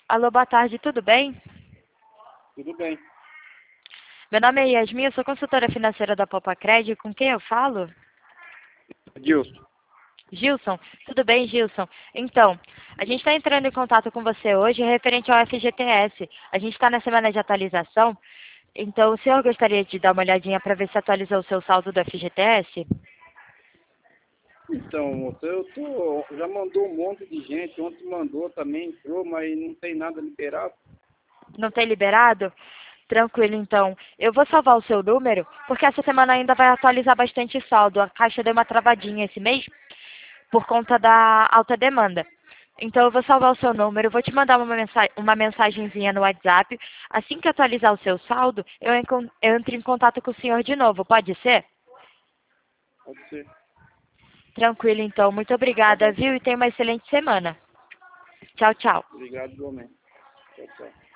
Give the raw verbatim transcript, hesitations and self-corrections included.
Alô, boa tarde, tudo bem? Tudo bem. Meu nome é Yasmin, eu sou consultora financeira da Popacred. Com quem eu falo? Adilson. Gilson, tudo bem, Gilson? Então, a gente está entrando em contato com você hoje referente ao F G T S. A gente está na semana de atualização, então o senhor gostaria de dar uma olhadinha para ver se atualizou o seu saldo do F G T S? Então, moça, eu tô. Já mandou um monte de gente, ontem mandou também, entrou, mas não tem nada liberado. Não tem liberado? Tranquilo, então. Eu vou salvar o seu número, porque essa semana ainda vai atualizar bastante saldo. A Caixa deu uma travadinha esse mês por conta da alta demanda. Então, eu vou salvar o seu número, vou te mandar uma, mensa uma mensagenzinha no WhatsApp. Assim que atualizar o seu saldo, eu, eu entro em contato com o senhor de novo, pode ser? Pode ser. Tranquilo, então. Muito Tá obrigada, bom. viu? E tenha uma excelente semana. Tchau, tchau. Obrigado, igualmente. Tchau, tchau.